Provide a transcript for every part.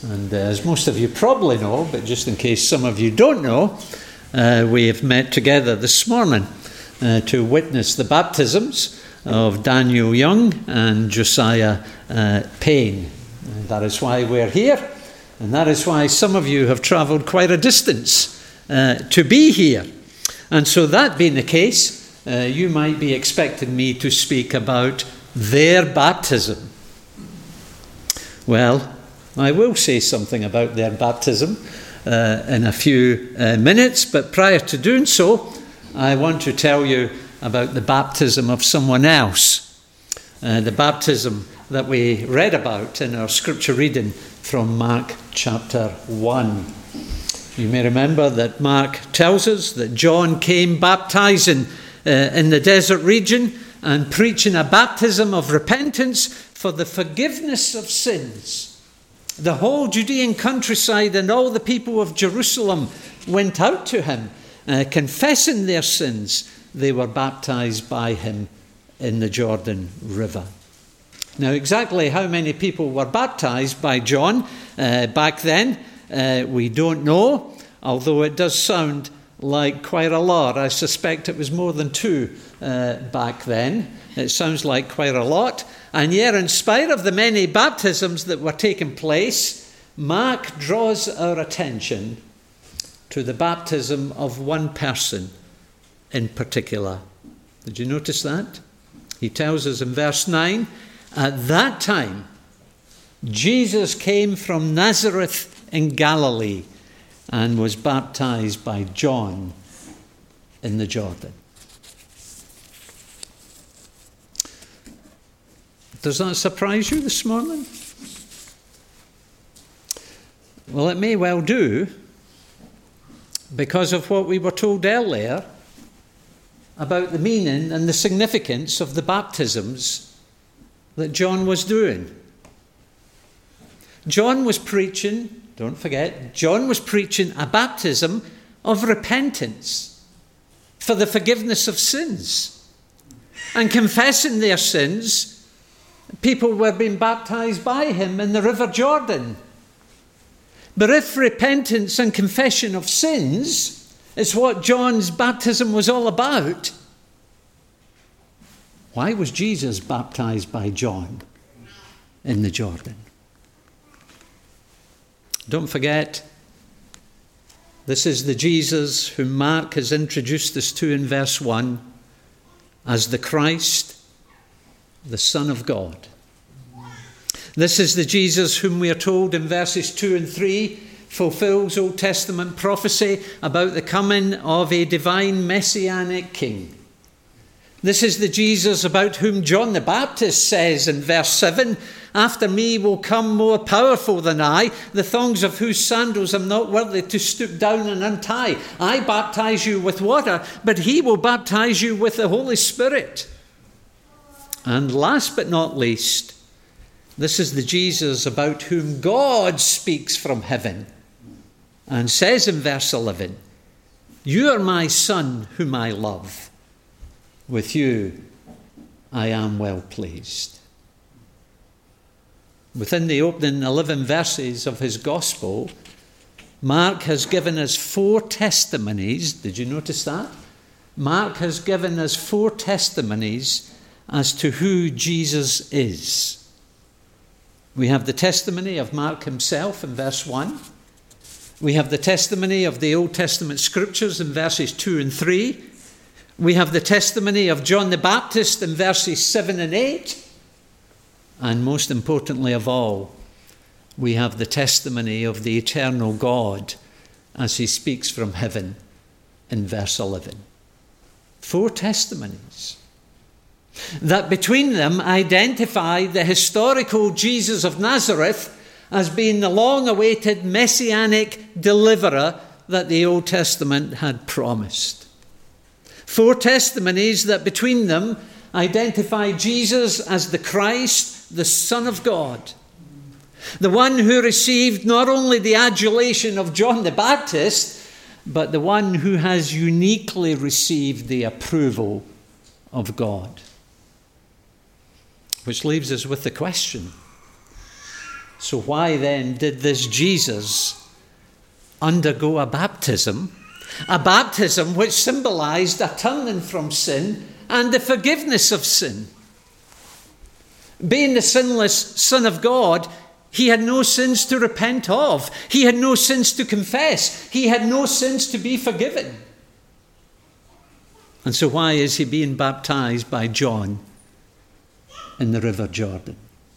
And as most of you probably know, but just in case some of you don't know, we have met together this morning to witness the baptisms of Daniel Young and Josiah Payne. And that is why we're here, and that is why some of you have travelled quite a distance to be here. And so that being the case, you might be expecting me to speak about their baptism. Well, I will say something about their baptism in a few minutes, but prior to doing so, I want to tell you about the baptism of someone else. The baptism that we read about in our scripture reading from Mark chapter 1. You may remember that Mark tells us that John came baptizing in the desert region and preaching a baptism of repentance for the forgiveness of sins. The whole Judean countryside and all the people of Jerusalem went out to him, confessing their sins. They were baptized by him in the Jordan River. Now, exactly how many people were baptized by John back then, we don't know, although it does sound like quite a lot. I suspect it was more than 2 back then. It sounds like quite a lot. And yet, in spite of the many baptisms that were taking place, Mark draws our attention to the baptism of one person in particular. Did you notice that? He tells us in verse 9, at that time, Jesus came from Nazareth in Galilee and was baptized by John in the Jordan. Does that surprise you this morning? Well, it may well do, because of what we were told earlier about the meaning and the significance of the baptisms that John was doing. John was preaching, don't forget, John was preaching a baptism of repentance for the forgiveness of sins. And confessing their sins, people were being baptized by him in the River Jordan. But if repentance and confession of sins is what John's baptism was all about, why was Jesus baptized by John in the Jordan? Don't forget, this is the Jesus whom Mark has introduced us to in verse 1 as the Christ, the Son of God. This is the Jesus whom we are told in verses 2 and 3 fulfills Old Testament prophecy about the coming of a divine messianic king. This is the Jesus about whom John the Baptist says in verse 7, after me will come more powerful than I, the thongs of whose sandals I'm not worthy to stoop down and untie. I baptize you with water, but he will baptize you with the Holy Spirit. And last but not least, this is the Jesus about whom God speaks from heaven and says in verse 11, you are my Son whom I love. With you I am well pleased. Within the opening 11 verses of his gospel, Mark has given us 4 testimonies. Did you notice that? Mark has given us 4 testimonies as to who Jesus is. We have the testimony of Mark himself in verse 1. We have the testimony of the Old Testament scriptures in verses 2 and 3. We have the testimony of John the Baptist in verses 7 and 8. And most importantly of all, we have the testimony of the eternal God as he speaks from heaven in verse 11. 4 testimonies that between them identify the historical Jesus of Nazareth as being the long-awaited messianic deliverer that the Old Testament had promised. 4 testimonies that between them identify Jesus as the Christ, the Son of God, the one who received not only the adulation of John the Baptist, but the one who has uniquely received the approval of God. Which leaves us with the question, So why then did this Jesus undergo a baptism which symbolized a turning from sin and the forgiveness of sin? Being the sinless Son of God, he had no sins to repent of. He had no sins to confess. He had no sins to be forgiven. And so why is he being baptized by John in the River Jordan?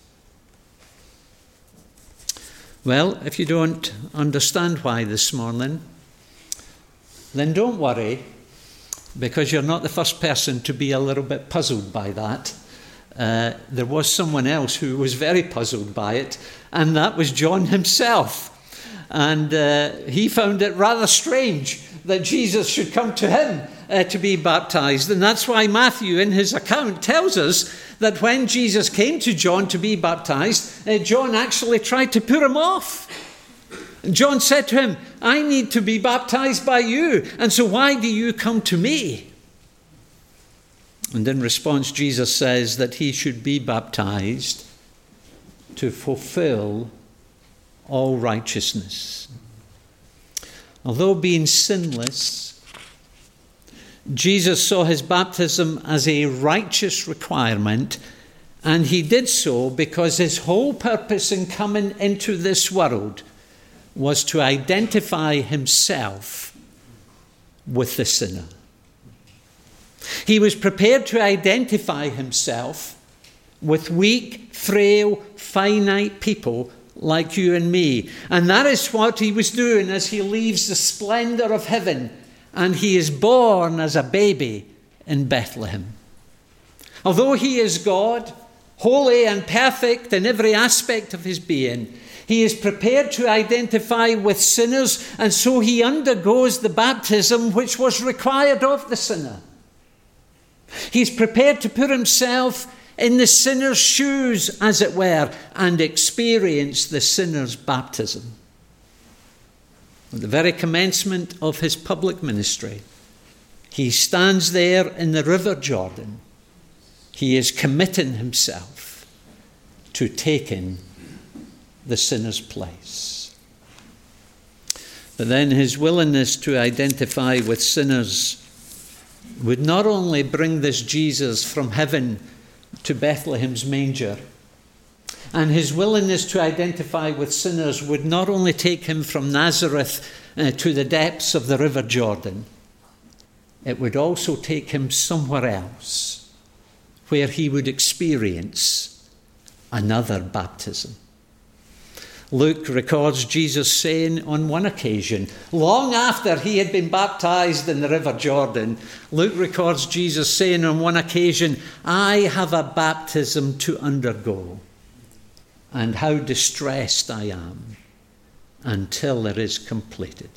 Well, if you don't understand why this morning, then don't worry, because you're not the first person to be a little bit puzzled by that. There was someone else who was very puzzled by it, and that was John himself. And he found it rather strange that Jesus should come to him to be baptized. And that's why Matthew, in his account, tells us that when Jesus came to John to be baptized, John actually tried to put him off. John said to him, I need to be baptized by you, and so why do you come to me? And in response, Jesus says that he should be baptized to fulfill all righteousness. Although being sinless, Jesus saw his baptism as a righteous requirement, and he did so because his whole purpose in coming into this world was to identify himself with the sinner. He was prepared to identify himself with weak, frail, finite people like you and me. And that is what he was doing as he leaves the splendor of heaven and he is born as a baby in Bethlehem. Although he is God, holy and perfect in every aspect of his being, he is prepared to identify with sinners, and so he undergoes the baptism which was required of the sinner. He's prepared to put himself in the sinner's shoes, as it were, and experience the sinner's baptism. At the very commencement of his public ministry, he stands there in the River Jordan. He is committing himself to taking the sinner's place. But then his willingness to identify with sinners would not only bring this Jesus from heaven to Bethlehem's manger, and his willingness to identify with sinners would not only take him from Nazareth to the depths of the River Jordan, it would also take him somewhere else where he would experience another baptism. Luke records Jesus saying on one occasion, long after he had been baptized in the River Jordan, Luke records Jesus saying on one occasion, I have a baptism to undergo, and how distressed I am until it is completed.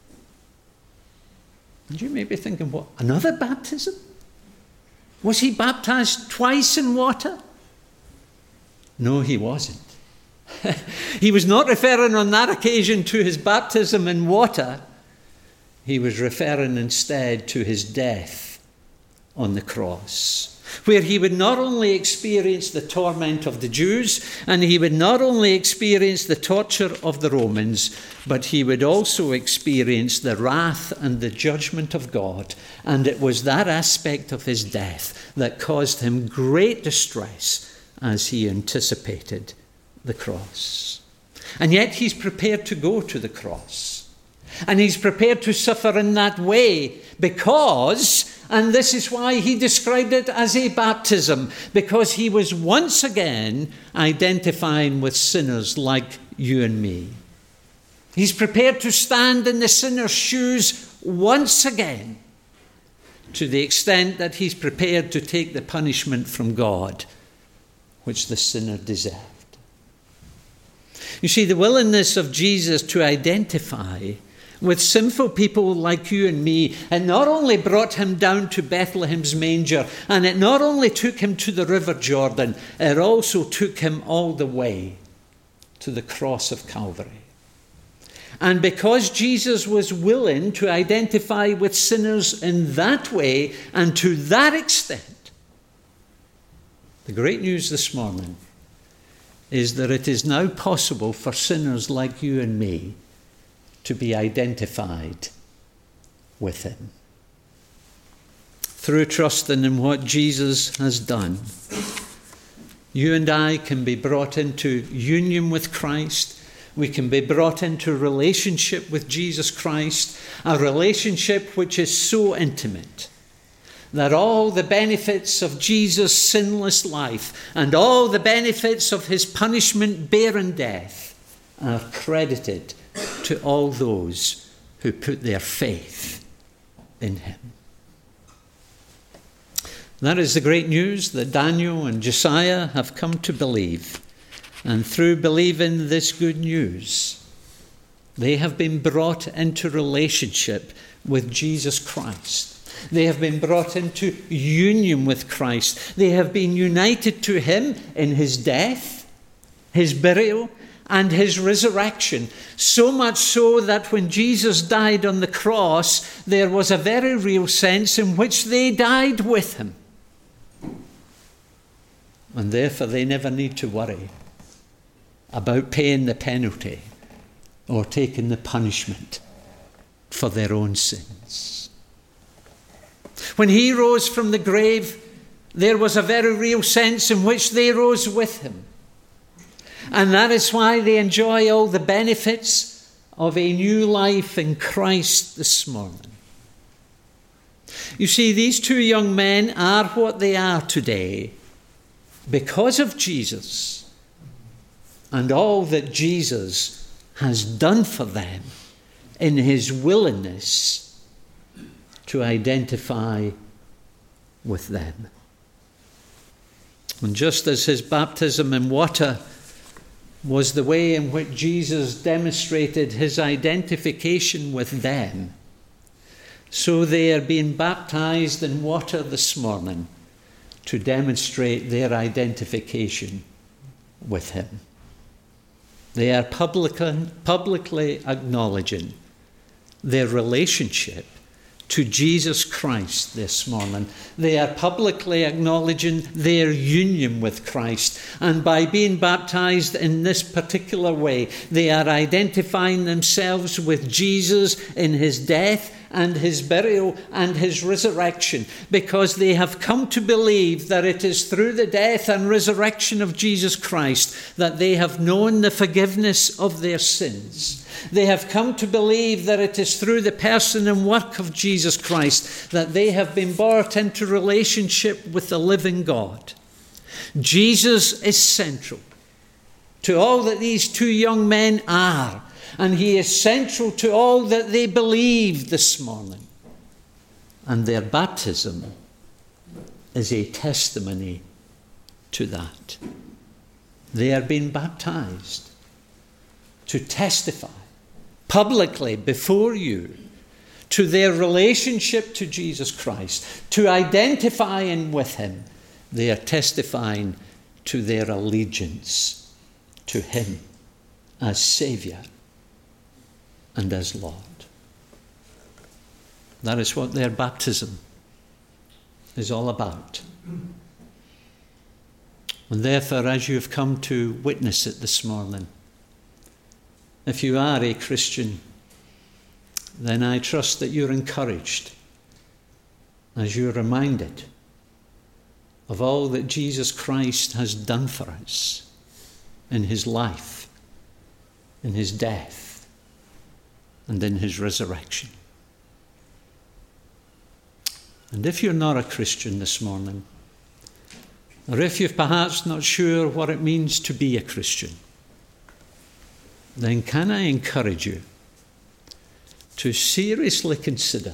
And you may be thinking, what, another baptism? Was he baptized twice in water? No, he wasn't. He was not referring on that occasion to his baptism in water. He was referring instead to his death on the cross, where he would not only experience the torment of the Jews, and he would not only experience the torture of the Romans, but he would also experience the wrath and the judgment of God. And it was that aspect of his death that caused him great distress as he anticipated the cross. And yet he's prepared to go to the cross. And he's prepared to suffer in that way because, and this is why he described it as a baptism, because he was once again identifying with sinners like you and me. He's prepared to stand in the sinner's shoes once again, to the extent that he's prepared to take the punishment from God which the sinner deserved. You see, the willingness of Jesus to identify with sinful people like you and me, it not only brought him down to Bethlehem's manger, and it not only took him to the River Jordan, it also took him all the way to the cross of Calvary. And because Jesus was willing to identify with sinners in that way and to that extent, the great news this morning is that it is now possible for sinners like you and me to be identified with him. Through trusting in what Jesus has done, you and I can be brought into union with Christ. We can be brought into relationship with Jesus Christ, a relationship which is so intimate that all the benefits of Jesus' sinless life and all the benefits of his punishment-bearing death are credited to all those who put their faith in him. That is the great news that Daniel and Josiah have come to believe. And through believing this good news, they have been brought into relationship with Jesus Christ. They have been brought into union with Christ. They have been united to him in his death, his burial, and his resurrection. So much so that when Jesus died on the cross, there was a very real sense in which they died with him. And therefore they never need to worry about paying the penalty or taking the punishment for their own sins. When he rose from the grave, there was a very real sense in which they rose with him. And that is why they enjoy all the benefits of a new life in Christ this morning. You see, these two young men are what they are today because of Jesus and all that Jesus has done for them in his willingness to identify with them. And just as his baptism in water was the way in which Jesus demonstrated his identification with them, so they are being baptized in water this morning to demonstrate their identification with him. They are publicly acknowledging their relationship to Jesus Christ this morning. They are publicly acknowledging their union with Christ. And by being baptized in this particular way, they are identifying themselves with Jesus in his death and his burial and his resurrection, because they have come to believe that it is through the death and resurrection of Jesus Christ that they have known the forgiveness of their sins. They have come to believe that it is through the person and work of Jesus Christ that they have been brought into relationship with the living God. Jesus is central to all that these two young men are, and he is central to all that they believe this morning. And their baptism is a testimony to that. They are being baptized to testify publicly before you to their relationship to Jesus Christ, to identifying with him. They are testifying to their allegiance to him as Saviour and as Lord. That is what their baptism is all about. And therefore, as you have come to witness it this morning, if you are a Christian, then I trust that you're encouraged as you're reminded of all that Jesus Christ has done for us in his life, in his death, and in his resurrection. And if you're not a Christian this morning, or if you're perhaps not sure what it means to be a Christian, then can I encourage you to seriously consider,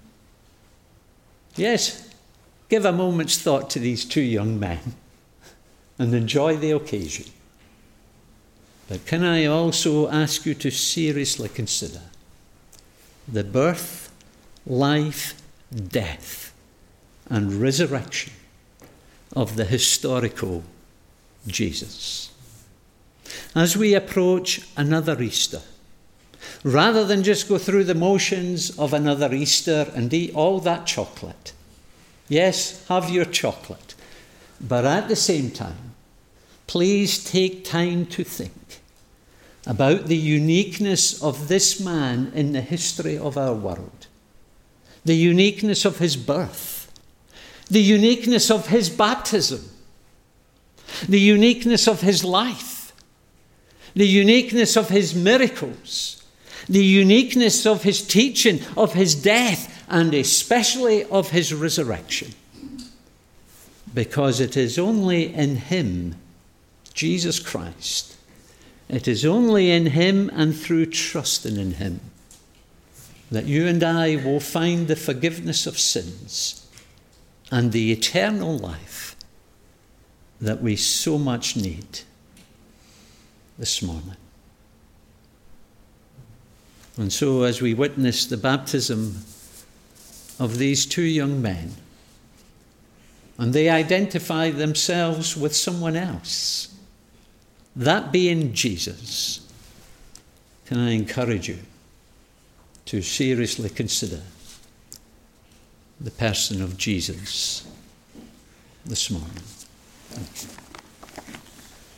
yes, give a moment's thought to these two young men and enjoy the occasion. But can I also ask you to seriously consider the birth, life, death, and resurrection of the historical Jesus? As we approach another Easter, rather than just go through the motions of another Easter and eat all that chocolate, yes, have your chocolate, but at the same time, please take time to think about the uniqueness of this man in the history of our world, the uniqueness of his birth, the uniqueness of his baptism, the uniqueness of his life, the uniqueness of his miracles, the uniqueness of his teaching, of his death, and especially of his resurrection. Because it is only in him, Jesus Christ, it is only in him and through trusting in him that you and I will find the forgiveness of sins and the eternal life that we so much need this morning. And so as we witness the baptism of these two young men, and they identify themselves with someone else, that being Jesus, can I encourage you to seriously consider the person of Jesus this morning? Thank you.